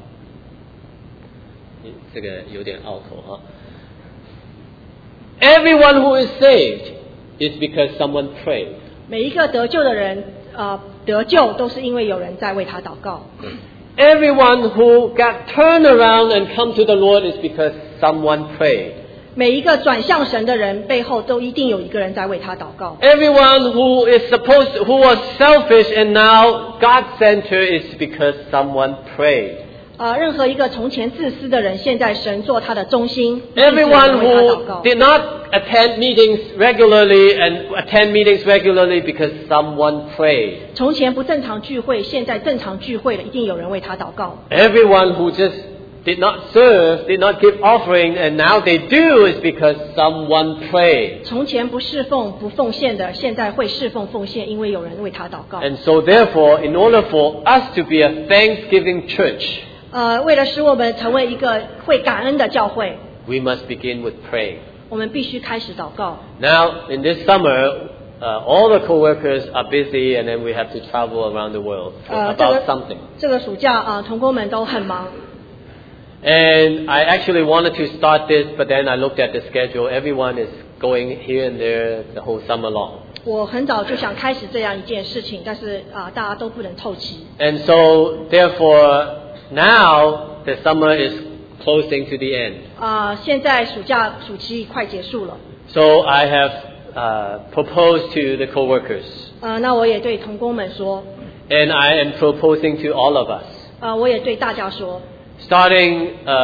这个有点拗口哈。Everyone who is saved is because someone prayed. 每一个得救的人，得救都是因为有人在为他祷告。 Everyone who got turned around and come to the Lord is because someone prayed. 每一个转向神的人背后都一定有一个人在为他祷告。 Everyone who was selfish and now God-centered is because someone prayed. 任何一个从前自私的人，现在神做他的中心。 Everyone 为他祷告 who did not attend meetings regularly and attend meetings regularly because someone prayed. 从前不正常聚会，现在正常聚会了，一定有人为他祷告。 Everyone who just did not serve, did not give offering, and now they do is because someone prayed. 从前不侍奉不奉献的，现在会侍奉奉献，因为有人为他祷告。 And so therefore, in order for us to be a thanksgiving church, 为了使我们成为一个会感恩的教会， we must begin with praying. 我们必须开始祷告。 Now, in this summer, all the co-workers are busy, and then we have to travel around the world about something. 这个暑假同工们都很忙。 And I actually wanted to start this, but then I looked at the schedule. Everyone is going here and there the whole summer long. 我很早就想开始这样一件事情，但是大家都不能凑齐。 And so, therefore, now the summer is closing to the end. 现在暑期快结束了。 So I have proposed to the co-workers. 那我也对同工们说。 And I am proposing to all of us. 我也对大家说。 Starting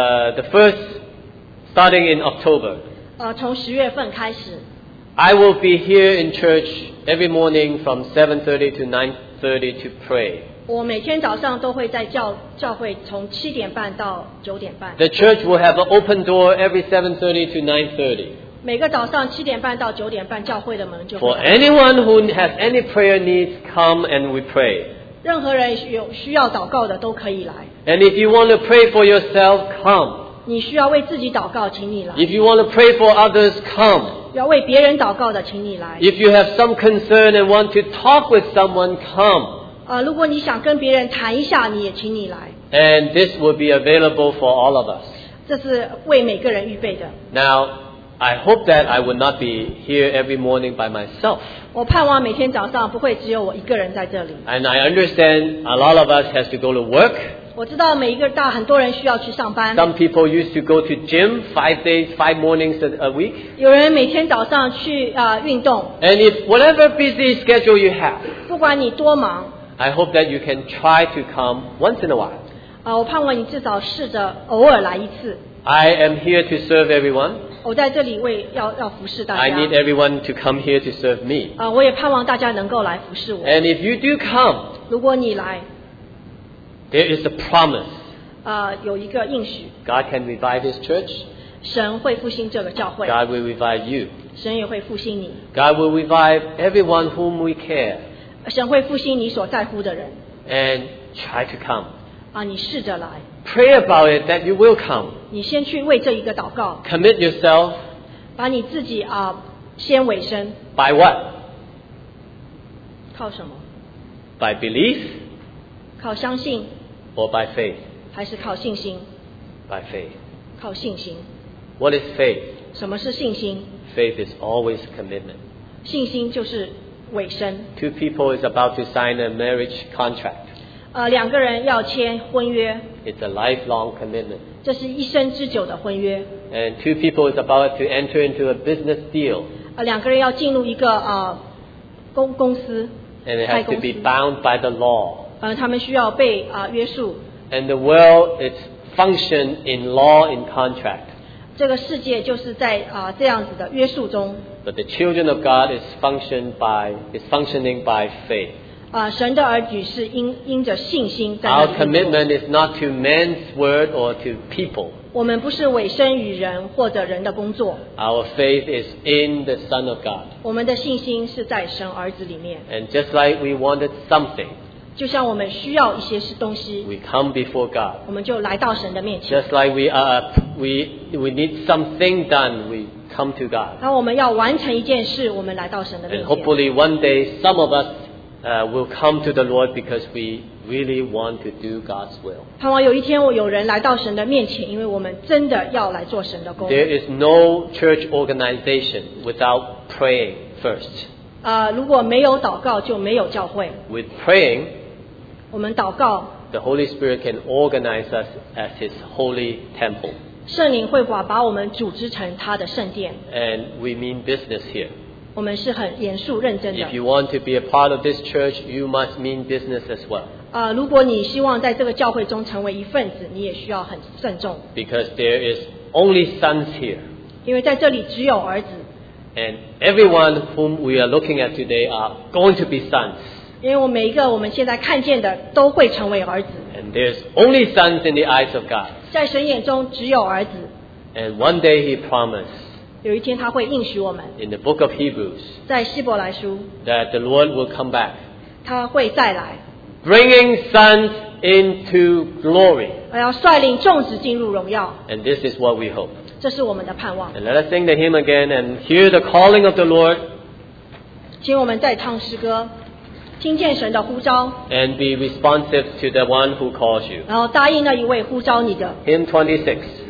in October. 从10月份开始。 I will be here in church every morning from 7:30 to 9:30 to pray. 我每天早上都会在教会从7点半到9点半。 The church will have an open door every 7:30 to 9:30. 每个早上7点半到9点半，教会的门就会 For anyone who has any prayer needs, come and we pray. 任何人有需要祷告的都可以来。 And if you want to pray for yourself, come. 你需要为自己祷告，请你来。 If you want to pray for others, come. 要为别人祷告的，请你来。 If you have some concern and want to talk with someone, come. 如果你想跟别人谈一下，你也请你来。 And this will be available for all of us. 这是为每个人预备的。 Now, I hope that I would not be here every morning by myself. 我盼望每天早上不会只有我一个人在这里。 And I understand a lot of us has to go to work. 我知道很多人需要去上班。 Some people used to go to gym 5 days, 5 mornings a week. 有人每天早上去运动。 And if whatever busy schedule you have, 不管你多忙， I hope that you can try to come once in a while. 我盼望你至少试着偶尔来一次。 I am here to serve everyone. 我在这里要服侍大 I 家。 need everyone to come here to serve me. 我也盼望大家能够来服侍我。 And if you do come, 如果你来， there is a promise. 有一个应许， God can revive His church. 神会复兴这个教会， God will revive you. 神也会复兴你， God will revive everyone whom we care. 神会复兴你所在乎的人。 And try to come. 你试着来， Pray about it that you will come. 你先去为这一个祷告， Commit yourself 把你自己先委身， by what? 靠什么？ By belief 靠相信 or by faith? 还是靠信心？ By faith. 靠信心。 What is faith? 什么是信心？ Faith is always commitment. 信心就是委身。 Two people is about to sign a marriage contract. 两个人要签婚约， It's a lifelong commitment. 这是一生之久的婚约。 And two people is about to enter into a business deal. 两个人要进入一个公司， And it 开 has to 公 be 司。 bound by the law. 他们需要被约束。 And the world is function in law and contract. 这个世界就是在这样子的约束中。 But the children of God is functioning by faith. 神的儿女是因着信心在 Our 那里运作。 commitment is not to man's word or to people. 我们不是委身于人或者人的工作， Our faith is in the Son of God. 我们的信心是在神儿子里面。 And just like we wanted something, 就像我们需要一些东西， we come before God. 我们就来到神的面前。 Just like we need something done, we come to God. 当我们要完成一件事，我们来到神的 And 面前。 hopefully one day some of us will come to the Lord because we really want to do God's will. 盼望有一天有人来到神的面前，因为我们真的要来做神的工。 There is no church organization without praying first. 如果没有祷告，就没有教会。 With praying, 我们祷告， the Holy Spirit can organize us as His holy temple. 圣灵会把我们组织成他的圣殿。 And we mean business here. 我们是很严肃认真的 If。you want to be a part of this church, you must mean business as well. 如果你希望在这个教会中成为一份子，你也需要很慎重， Because there is only sons here. 因为在这里只有儿子。 And everyone whom we are looking at today are going to be sons. 因为每一个我们现在看见的都会成为儿子。 And there's only sons in the eyes of God. 在神眼中只有儿子。 And one day He promised 有一天他会应许我们， in the book of Hebrews 在希伯来书 that the Lord will come back, 他会再来， bringing sons into glory. 而要率领众子进入荣耀。 And this is what we hope. 这是我们的盼望。 And let us sing the hymn again and hear the calling of the Lord 请我们再唱诗歌，听见神的呼召， and be responsive to the one who calls you. 然后答应那一位呼召你的。 Hymn 26.